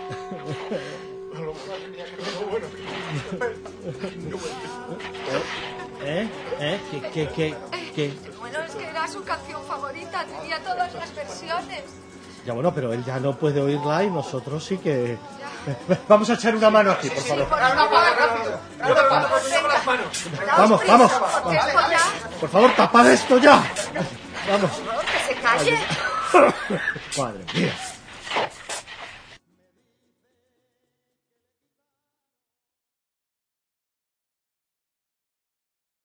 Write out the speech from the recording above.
A lo mejor tenía que ser bueno. ¿Qué? Bueno, es que era su canción favorita, tenía todas las versiones. Ya bueno, pero él ya no puede oírla y nosotros sí que... Vamos a echar una mano aquí, por Sí, favor. por favor, Rápido. Las manos. Vamos. porque esto ya... Por favor, tapad esto ya. Vamos. Que se calle. Madre mía.